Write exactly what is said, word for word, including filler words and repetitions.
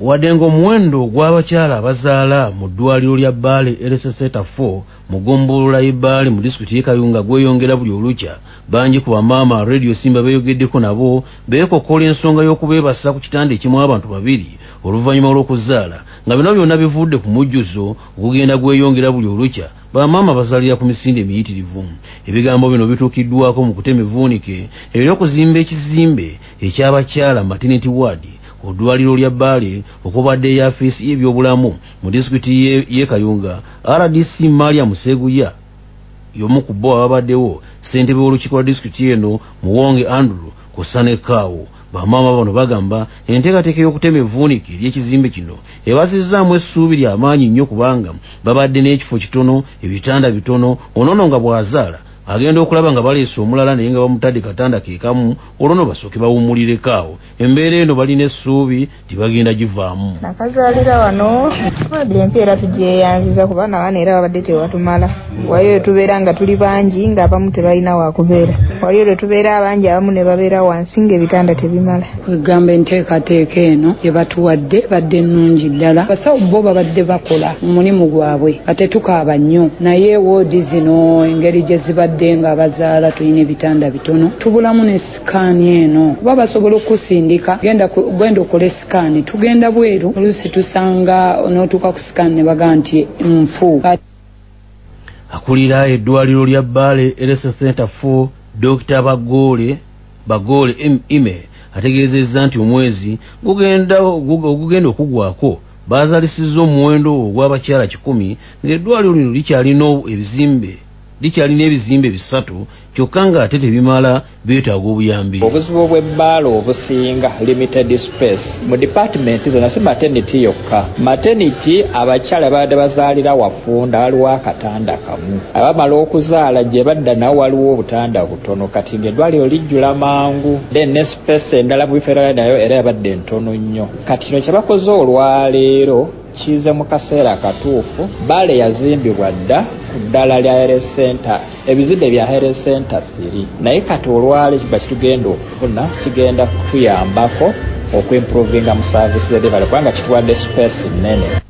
wadde ng'omuwendo gw'abakyala abazaala mu ddwaliro lya Bbaale L S S Center four mu ggombolola y'e Bbaale mu disitulikiti y'e Kayunga gweyongera buli olukya, bangi ku bamaama Radio Simba beeyogeddeko nabo beekokkola ensonga y'okubeebasa ku kitanda ekimu abantu babiri oluvannyuma lw'okuzaala, nga bino byonna bivudde ku mujjuzo ogugenda gweyongera buli olukya bamaama bazaalira ku misinde emiyitirivu. Ebigambo bino bituukiddwako mu kutema evvuunike eby'okuzimba ekizimbe eky'abakyala maternity ward oddwaliro lya Bbaale okubadde yafeesi y'ebyobulamu mu disitulikiti y'e Kayunga. R D C Maria Museguya y'omu ku bo ababaddewo, ssentebe w'olukiiko lwa disitulikiti eno Muwonge Andrew Kusanekaawo. Bamaama bano bagamba enteekateeka y'okutema evvuunike ly'ekizimbe kino ebasizzaamu essuubi ly'amaanyi nnyo kubanga babadde n'ekifo kitono, ebitanda bitono, onono nga bw'azaala agenda okulaba nga baleese omulala naye nga bamutadde katanda ke kamu olwo no basooke bawummulireko awo. Embeera eno balina essuubi tibagenda givaamu. Nakazaalira wano wadde empeera tugyeyanziza kuba nawana era babadde tewatumala. Wali eyo tubeera nga tuli bangi ng'abamu tebalina waakubeera. Wali eyo tubeera abangi abamu ne babeera wansi ng'ebitanda tebimala. Kwegamba enteekateeka eno gye batuwadde badde nnungi ddala. Basawo bo babadde bakola omulimu gwabwe nga tetukaaba nnyo, naye woodi zino engeri gye zibadde nga abazaala tulina ebitanda bitono tubulamu ne sikaani eno kuba basobola okusindika genda genda okola sikaani tugenda bweru oluusi tusanga onootuuka ku sikaani ne baga nti nfu. Akulira eddwaliro lya Bbaale L S S Center four Doctor Bagole Bagole Ime ategeezezza nti omwezi gugenda gugenda okugwako baazalisizza omuwendo ogw'abakyala kikumi ng'eddwaliro lino likyalina ebizimbe likyalina ebizimbe bisatu kyokka ng'ate tebimala beetaaga obuyambi. Obuzibu bw'ebbaala obusinga limited space mu department zonna si maternity yokka. Maternity abakyala badde bazaalira wafunda waliwo akatanda kamu, abamala okuzaala gye badda nawo waliwo obutanda butono, kati ng'eddwaliro lijjula mangu, then ne space endala bwifeerala nayo era yabadde ntono nnyo. Kati kino kye bakoze olwaleero kize mu kaseera akatuufu. Bbaale yazimbibwa dda ku ddala lya health center, ebizimbe bya health center three, naye kati olwale kiba kitugenda okufuna kigenda kutuyambako okwimprovinga mu service delivery kubanga kituwadde space nnene.